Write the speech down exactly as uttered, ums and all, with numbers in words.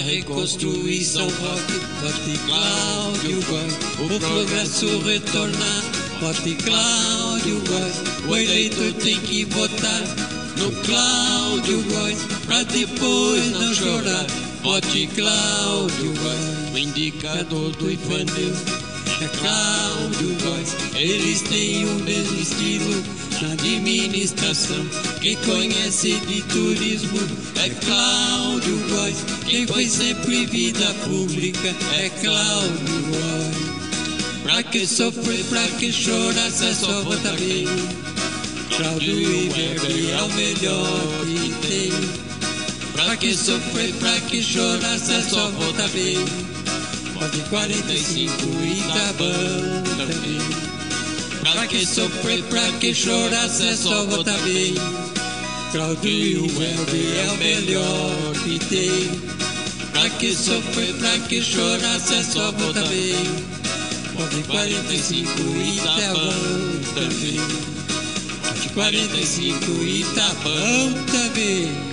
reconstruir São Roque. Vote Cláudio Góes, o progresso retornar. Vote Cláudio Góes, o eleitor tem que votar no Cláudio Góes, pra depois não chorar. Vote Cláudio Góes, o indicador do Ivaneu é Cláudio Góes. Eles têm o mesmo estilo na administração. Quem conhece de turismo é Cláudio Góes. Quem foi sempre vida pública é Cláudio Góes. Pra que sofrer, pra que chorar, se é só votar bem. Cláudio Iverbe é o melhor que tem. Pra que sofrer, pra que chorar, se é só votar bem. Vote quarenta e cinco e tá bom também. Pra que sofrer, pra que chorar, se é só votar bem. Cláudio Iverbe é o melhor que tem. Pra que sofrer, pra que chorar, se é só votar bem. Vote quarenta e cinco e tá bom também. Vote quarenta e cinco e tá bom também.